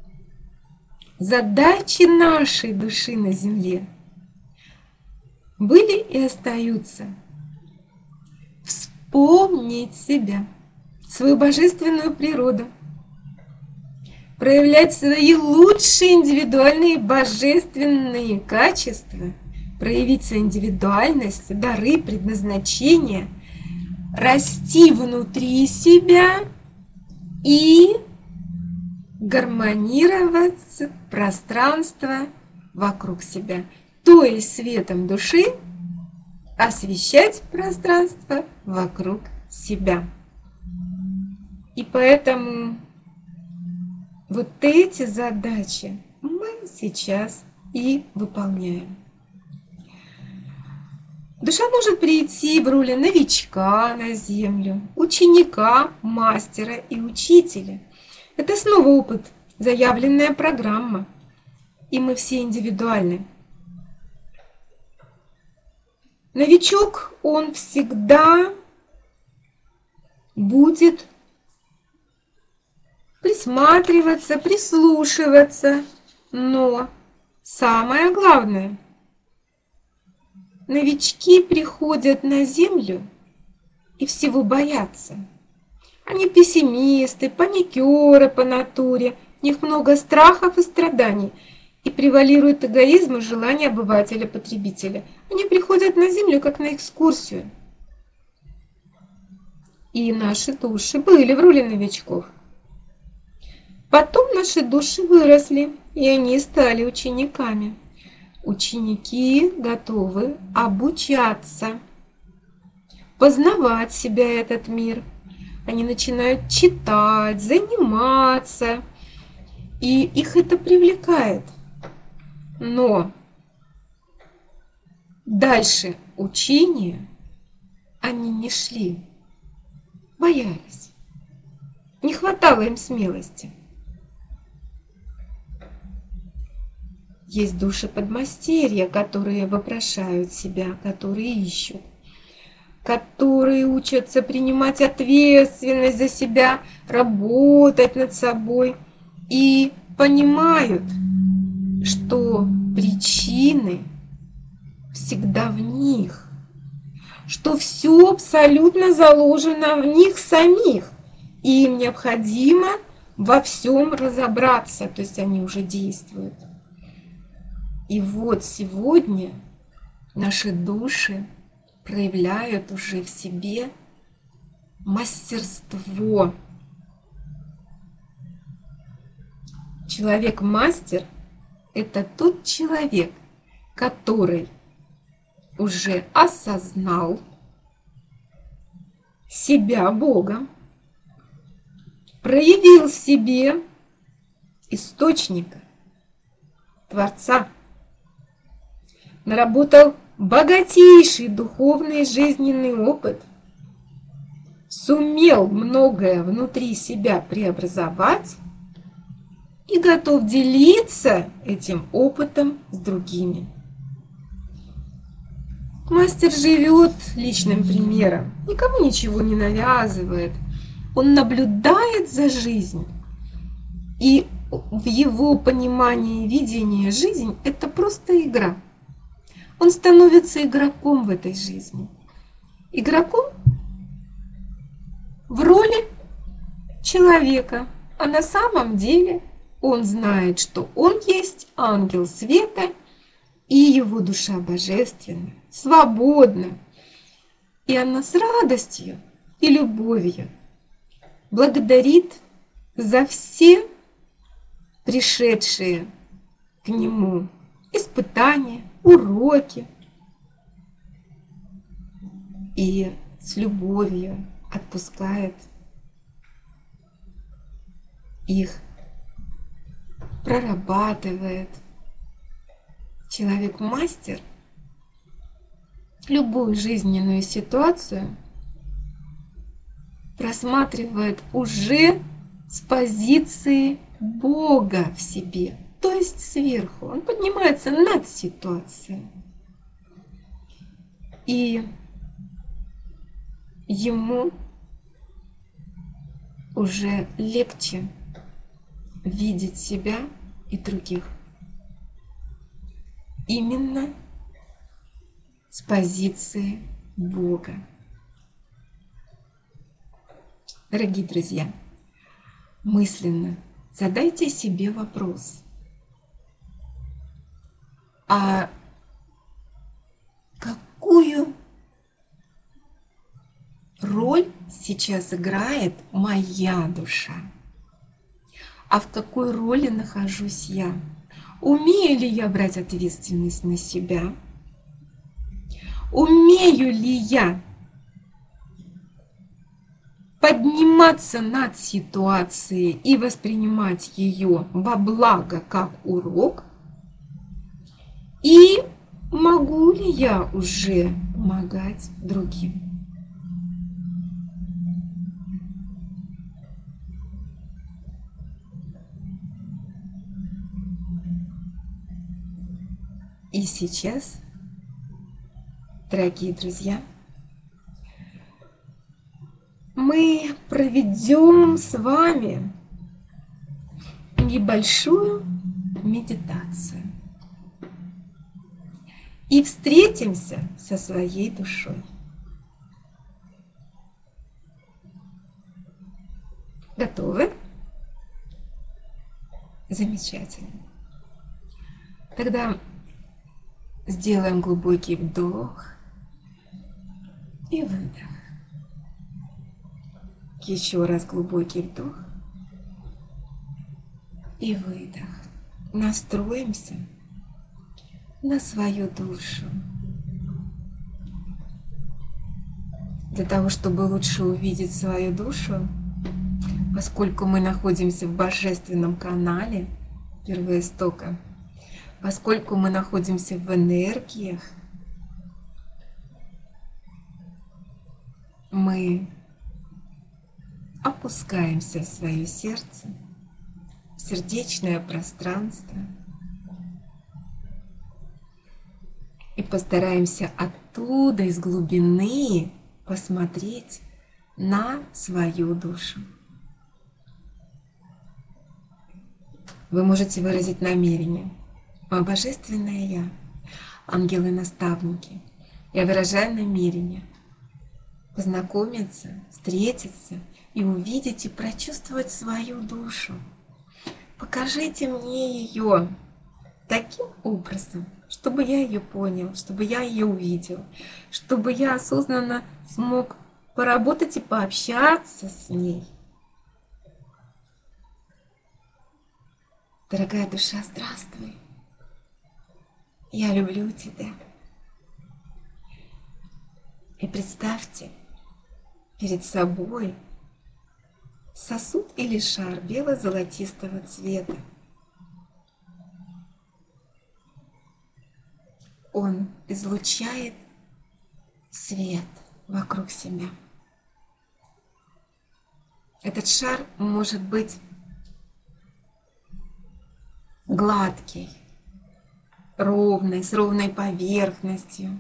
задачи нашей души на Земле были и остаются вспомнить себя, свою божественную природу, проявлять свои лучшие индивидуальные божественные качества, проявить свою индивидуальность, дары, предназначения, расти внутри себя и гармонировать пространство вокруг себя. То есть светом души освещать пространство вокруг себя. И поэтому вот эти задачи мы сейчас и выполняем. Душа может прийти в роли новичка на Землю, ученика, мастера и учителя. Это снова опыт, заявленная программа. И мы все индивидуальны. Новичок, он всегда будет присматриваться, прислушиваться. Но самое главное, новички приходят на Землю и всего боятся. Они пессимисты, паникеры по натуре, у них много страхов и страданий. И превалирует эгоизм и желание обывателя-потребителя. Они приходят на Землю как на экскурсию. И наши души были в роли новичков. Потом наши души выросли, и они стали учениками. Ученики готовы обучаться, познавать себя, этот мир. Они начинают читать, заниматься, и их это привлекает. Но дальше учения они не шли, боялись, не хватало им смелости. Есть души подмастерья, которые вопрошают себя, которые ищут, которые учатся принимать ответственность за себя, работать над собой и понимают, что причины всегда в них, что все абсолютно заложено в них самих, и им необходимо во всем разобраться, то есть они уже действуют. И вот сегодня наши души проявляют уже в себе мастерство. Человек-мастер – это тот человек, который уже осознал себя Богом, проявил в себе источника, Творца, наработал богатейший духовный жизненный опыт, сумел многое внутри себя преобразовать и готов делиться этим опытом с другими. Мастер живет личным примером, никому ничего не навязывает. Он наблюдает за жизнью, и в его понимании и видении жизнь – это просто игра. Он становится игроком в этой жизни. Игроком в роли человека, а на самом деле он знает, что он есть ангел света, и его душа божественна, свободна. И она с радостью и любовью благодарит за все пришедшие к нему испытания, уроки. И с любовью отпускает их, прорабатывает. Человек-мастер любую жизненную ситуацию просматривает уже с позиции Бога в себе, то есть сверху. Он поднимается над ситуацией. И ему уже легче видеть себя и других. Именно с позиции Бога. Дорогие друзья, мысленно задайте себе вопрос: а какую роль сейчас играет моя душа? А в какой роли нахожусь я? Умею ли я брать ответственность на себя? Умею ли я подниматься над ситуацией и воспринимать ее во благо как урок? И могу ли я уже помогать другим? И сейчас, дорогие друзья, мы проведем с вами небольшую медитацию и встретимся со своей душой. Готовы? Замечательно. Тогда сделаем глубокий вдох и выдох. Еще раз глубокий вдох и выдох. Настроимся на свою душу. Для того, чтобы лучше увидеть свою душу, поскольку мы находимся в божественном канале первоистока, поскольку мы находимся в энергиях, мы опускаемся в свое сердце, в сердечное пространство и постараемся оттуда, из глубины, посмотреть на свою душу. Вы можете выразить намерение: «Мое божественное Я, ангелы-наставники, я выражаю намерение познакомиться, встретиться и увидеть и прочувствовать свою душу. Покажите мне ее таким образом, чтобы я ее понял, чтобы я ее увидел, чтобы я осознанно смог поработать и пообщаться с ней». Дорогая душа, здравствуй. Я люблю тебя. И представьте перед собой сосуд или шар бело-золотистого цвета, он излучает свет вокруг себя. Этот шар может быть гладкий, ровный, с ровной поверхностью.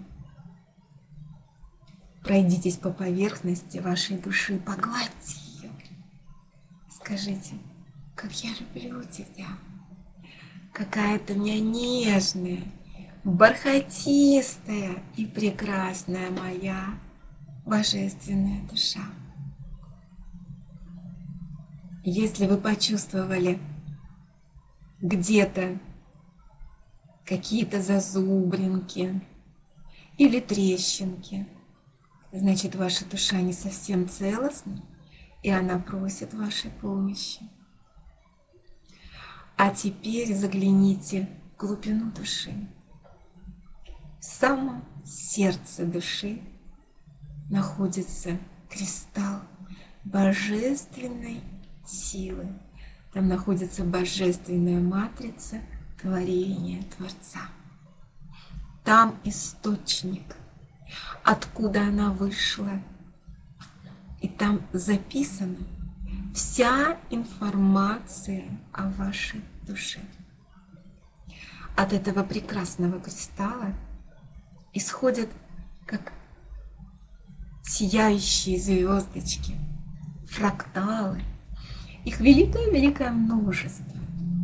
Пройдитесь по поверхности вашей души, погладьте ее. Скажите: как я люблю тебя, какая ты у меня нежная, бархатистая и прекрасная моя божественная душа. Если вы почувствовали где-то какие-то зазубринки или трещинки, значит, ваша душа не совсем целостна, и она просит вашей помощи. А теперь загляните в глубину души. В самом сердце души находится кристалл божественной силы. Там находится божественная матрица творения Творца. Там источник, откуда она вышла. И там записана вся информация о вашей душе. От этого прекрасного кристалла исходят как сияющие звездочки, фракталы. Их великое-великое множество.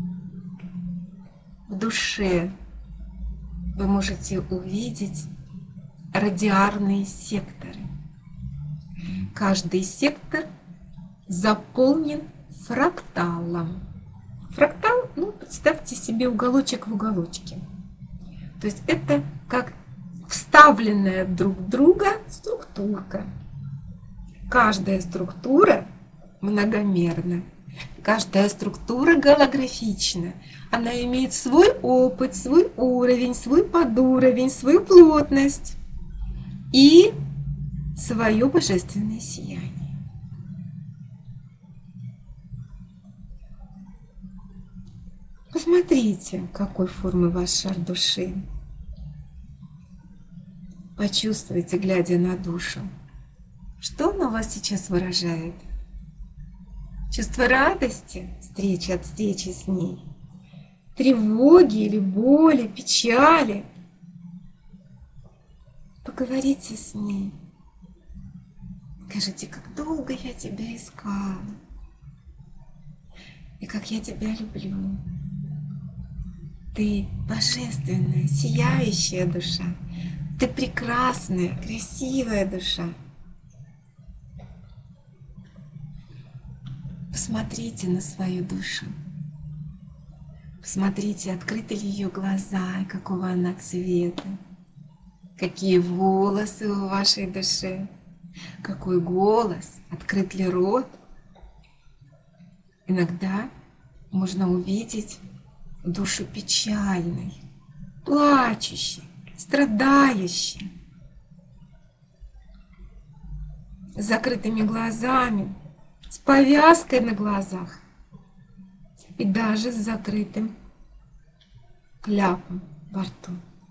В душе вы можете увидеть радиарные секторы. Каждый сектор заполнен фракталом. Фрактал, представьте себе уголочек в уголочке. То есть это как вставленная друг в друга структурка. Каждая структура многомерна. Каждая структура голографична. Она имеет свой опыт, свой уровень, свой подуровень, свою плотность и свое божественное сияние. Посмотрите, какой формы ваш шар души. Почувствуйте, глядя на душу, что он у вас сейчас выражает. Чувство радости, встречи от встречи с ней, тревоги или боли, печали. Поговорите с ней. Скажите: как долго я тебя искала, и как я тебя люблю. Ты божественная, сияющая душа. Ты прекрасная, красивая душа. Посмотрите на свою душу. Посмотрите, открыты ли ее глаза, и какого она цвета. Какие волосы у вашей души. Какой голос, открыт ли рот. Иногда можно увидеть душу печальной, плачущей, страдающей, с закрытыми глазами, с повязкой на глазах и даже с закрытым кляпом во рту.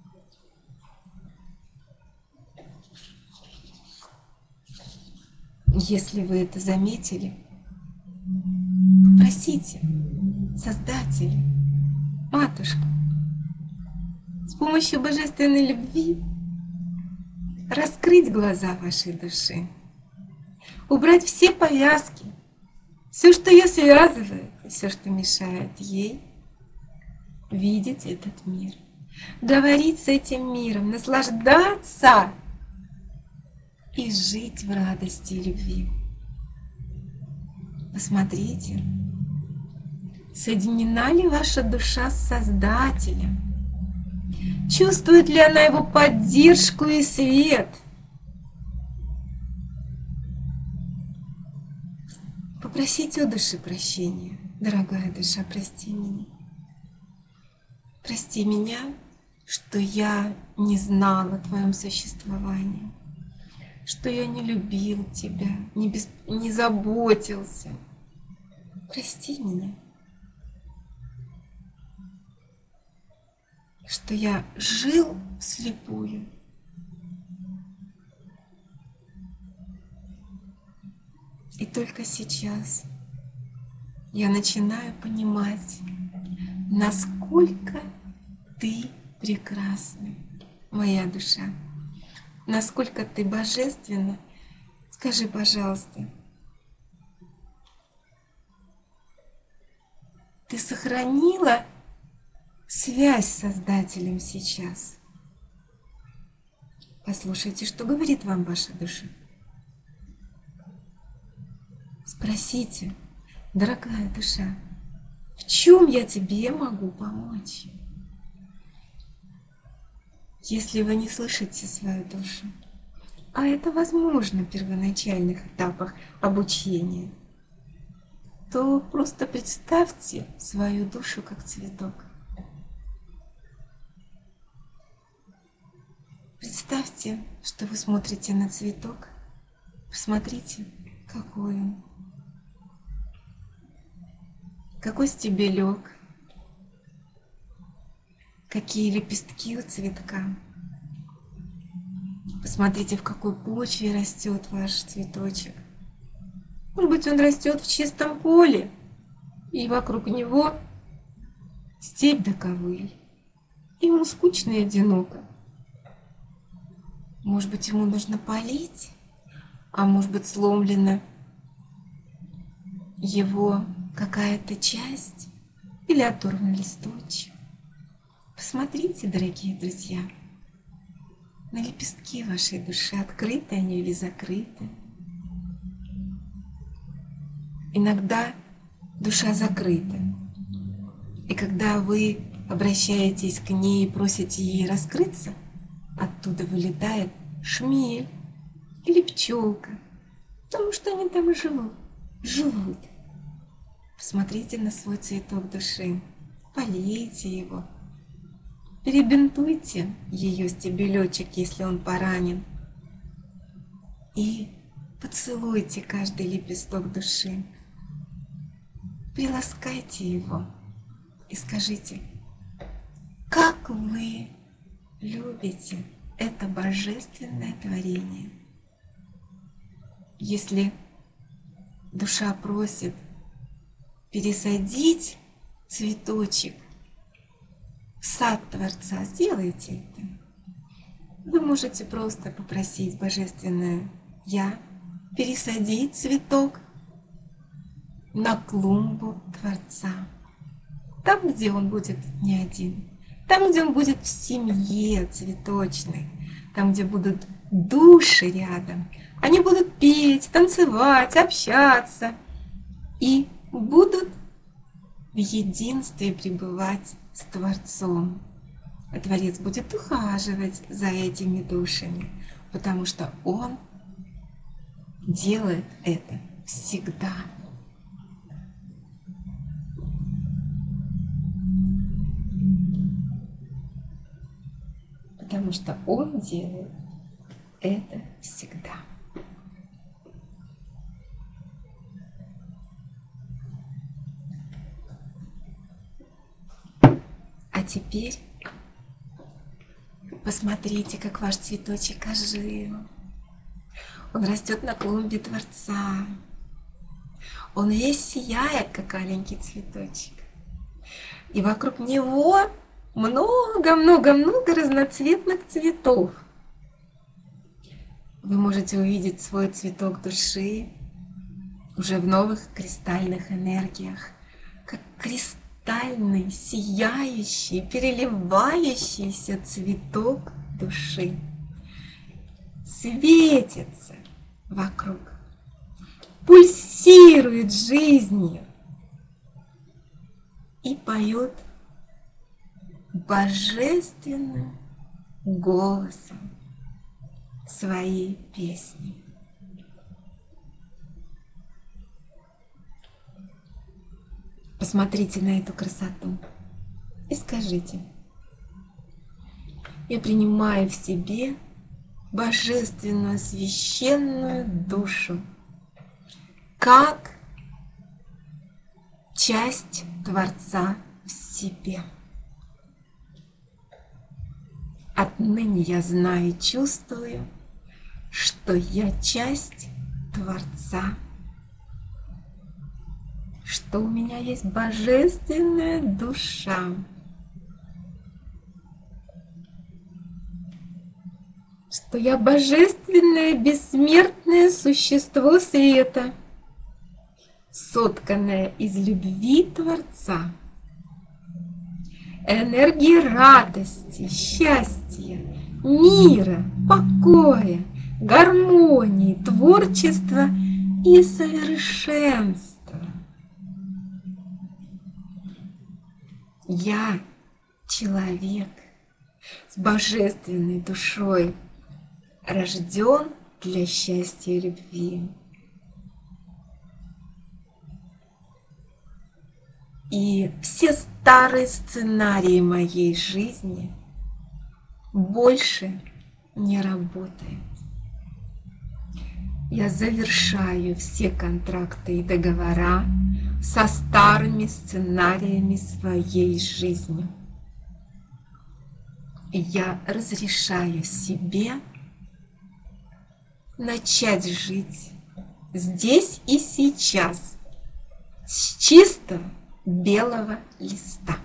Если вы это заметили, попросите Создателя, Матушку, с помощью божественной любви раскрыть глаза вашей души, убрать все повязки, все, что ее связывает, и все, что мешает ей видеть этот мир, говорить с этим миром, наслаждаться и жить в радости и любви. Посмотрите, соединена ли ваша душа с Создателем? Чувствует ли она его поддержку и свет? Попросите у души прощения. Дорогая душа, прости меня. Прости меня, что я не знала о твоем существовании, что я не любил тебя, не заботился. Прости меня. что я жил вслепую. И только сейчас я начинаю понимать, насколько ты прекрасна, моя душа, насколько ты божественна. Скажи, пожалуйста, ты сохранила связь с Создателем сейчас? Послушайте, что говорит вам ваша душа. Спросите, дорогая душа, в чем я тебе могу помочь? Если вы не слышите свою душу, а это возможно в первоначальных этапах обучения, то просто представьте свою душу как цветок. Представьте, что вы смотрите на цветок. Посмотрите, какой он. Какой стебелек. Какие лепестки у цветка. Посмотрите, в какой почве растет ваш цветочек. Может быть, он растет в чистом поле, и вокруг него степь да ковыль. Ему скучно и одиноко. Может быть, ему нужно полить, а может быть, сломлена его какая-то часть или оторван листочек. Посмотрите, дорогие друзья, на лепестки вашей души, открыты они или закрыты. Иногда душа закрыта, и когда вы обращаетесь к ней и просите ей раскрыться, оттуда вылетает шмель или пчелка, потому что они там и живут. Посмотрите на свой цветок души, полейте его, перебинтуйте ее стебелечек, если он поранен, и поцелуйте каждый лепесток души, приласкайте его и скажите, как вы любите это божественное творение. Если душа просит пересадить цветочек в сад Творца, сделайте это. Вы можете просто попросить Божественное Я пересадить цветок на клумбу Творца. Там, где он будет не один. Там, где он будет в семье цветочной. Там, где будут души рядом. Они будут петь, танцевать, общаться. И будут в единстве пребывать с Творцом. А Творец будет ухаживать за этими душами, потому что Он делает это всегда. Потому что Он делает это всегда. А теперь посмотрите, как ваш цветочек ожил. Он растет на клумбе Творца. Он весь сияет, как маленький цветочек. И вокруг него много-много-много разноцветных цветов. Вы можете увидеть свой цветок души уже в новых кристальных энергиях, как кристальный, сияющий, переливающийся цветок души. Светится вокруг, пульсирует жизнью и поет божественным голосом свои песни. Посмотрите на эту красоту и скажите: я принимаю в себе божественную священную душу как часть Творца в себе. Отныне я знаю и чувствую, что я часть Творца, что у меня есть божественная душа, что я божественное бессмертное существо света, сотканное из любви Творца, энергии радости, счастья, мира, покоя, гармонии, творчества и совершенства. Я человек с божественной душой, рожден для счастья и любви. И все старые сценарии моей жизни больше не работают. Я завершаю все контракты и договора со старыми сценариями своей жизни. И я разрешаю себе начать жить здесь и сейчас с чистого белого листа.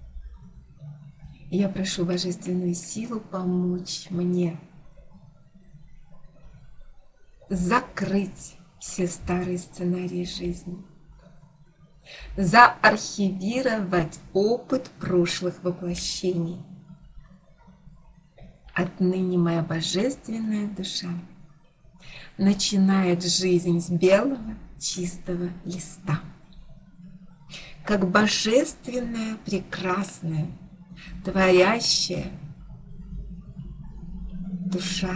Я прошу божественную силу помочь мне закрыть все старые сценарии жизни, заархивировать опыт прошлых воплощений. Отныне моя божественная душа начинает жизнь с белого чистого листа, как божественная, прекрасная, творящая душа.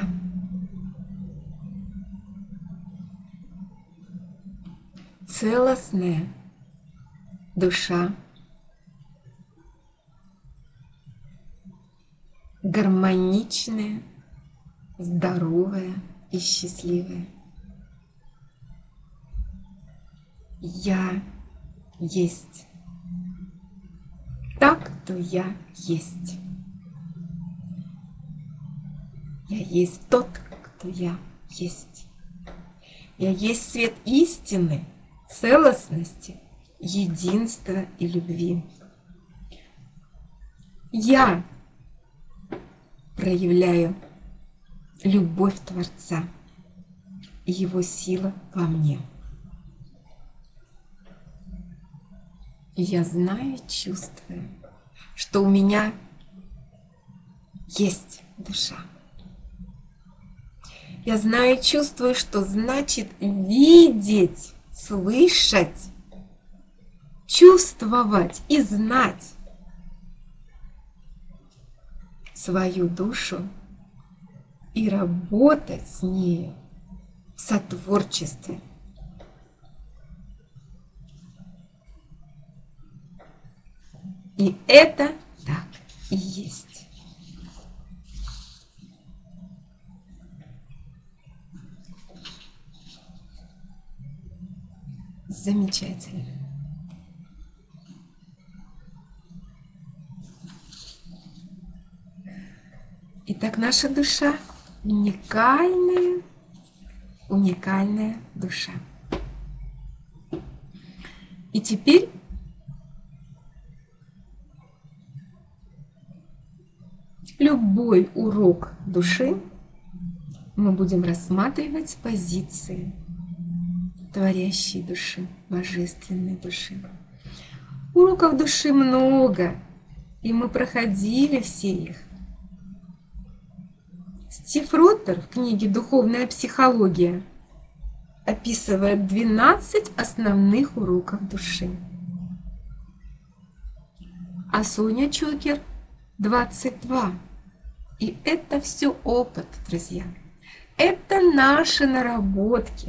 Целостная душа, гармоничная, здоровая и счастливая. Я есть. Так, кто я есть. Я есть тот, кто я есть. Я есть свет истины, целостности, единства и любви. Я проявляю любовь Творца и Его сила во мне. И я знаю и чувствую, что у меня есть душа. Я знаю и чувствую, что значит видеть, слышать, чувствовать и знать свою душу и работать с нею в сотворчестве. И это так и есть. Замечательно. Итак, наша душа уникальная, уникальная душа. И теперь любой урок души мы будем рассматривать с позиции творящей души, божественной души. Уроков души много, и мы проходили все их. Стив Роттер в книге «Духовная психология» описывает 12 основных уроков души. А Соня Чокер 22. И это все опыт, друзья. Это наши наработки.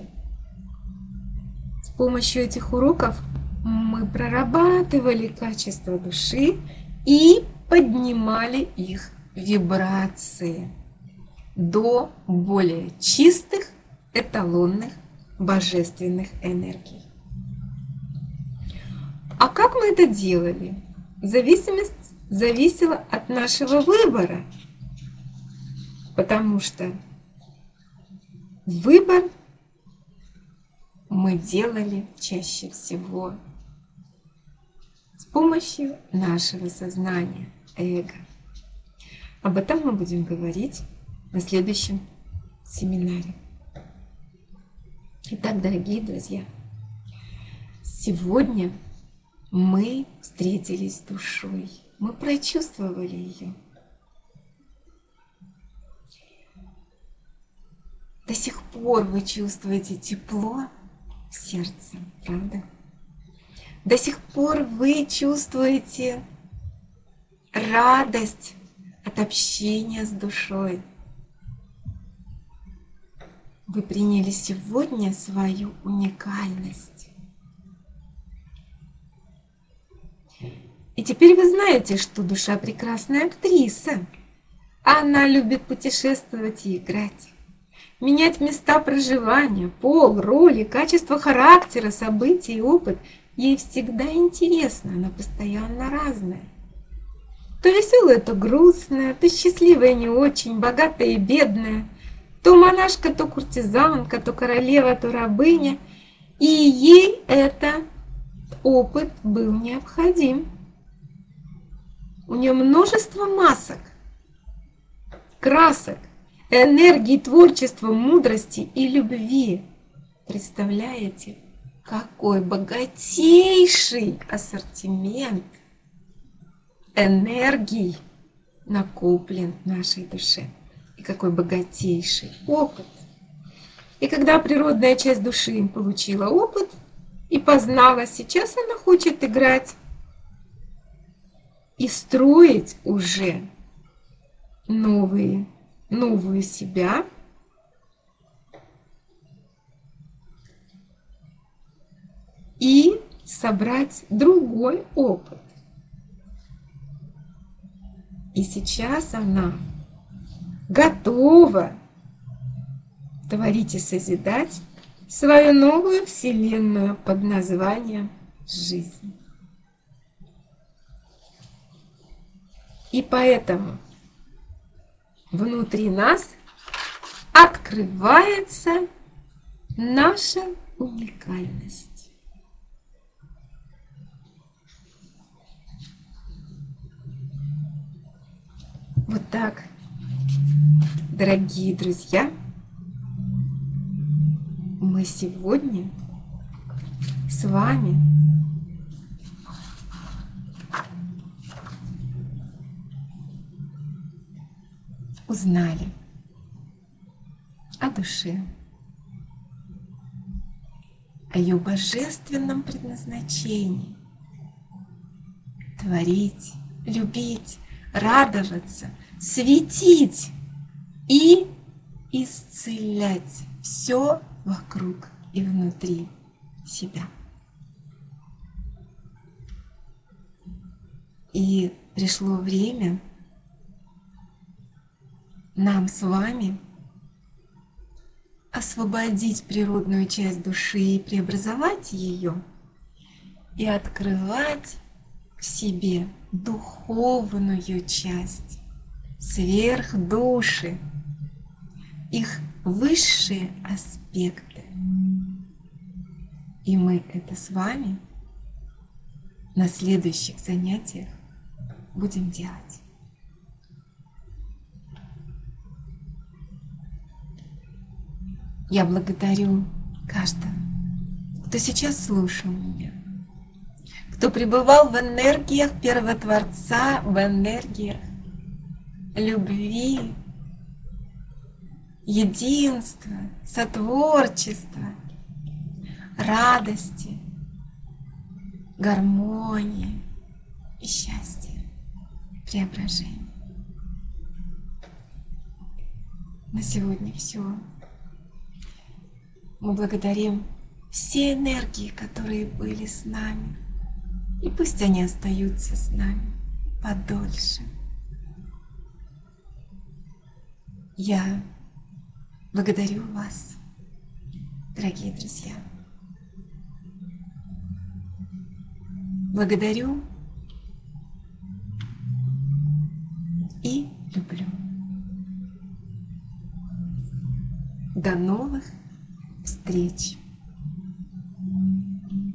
С помощью этих уроков мы прорабатывали качество души и поднимали их вибрации до более чистых, эталонных, божественных энергий. А как мы это делали? Зависимость зависела от нашего выбора. Потому что выбор мы делали чаще всего с помощью нашего сознания, эго. Об этом мы будем говорить на следующем семинаре. Итак, дорогие друзья, сегодня мы встретились с душой, мы прочувствовали ее. До сих пор вы чувствуете тепло в сердце, правда? До сих пор вы чувствуете радость от общения с душой. Вы приняли сегодня свою уникальность. И теперь вы знаете, что душа прекрасная актриса. Она любит путешествовать и играть. Менять места проживания, пол, роли, качество характера, события и опыт. Ей всегда интересно, она постоянно разная. То веселая, то грустная, то счастливая, не очень, богатая и бедная. То монашка, то куртизанка, то королева, то рабыня. И ей этот опыт был необходим. У нее множество масок, красок, энергии, творчества, мудрости и любви. Представляете, какой богатейший ассортимент энергий накоплен в нашей душе. И какой богатейший опыт. И когда природная часть души получила опыт и познала, сейчас она хочет играть и строить уже новую себя, и собрать другой опыт. И сейчас она готова творить и созидать свою новую вселенную под названием жизнь. И поэтому внутри нас открывается наша уникальность. Вот так, дорогие друзья, мы сегодня с вами узнали о душе, о ее божественном предназначении — творить, любить, радоваться, светить и исцелять все вокруг и внутри себя. И пришло время нам с вами освободить природную часть души и преобразовать ее, и открывать в себе духовную часть, сверхдуши, их высшие аспекты. И мы это с вами на следующих занятиях будем делать. Я благодарю каждого, кто сейчас слушал меня, кто пребывал в энергиях Первотворца, в энергиях любви, единства, сотворчества, радости, гармонии и счастья, преображения. На сегодня все. Мы благодарим все энергии, которые были с нами. И пусть они остаются с нами подольше. Я благодарю вас, дорогие друзья. Благодарю и люблю. До новых встреч!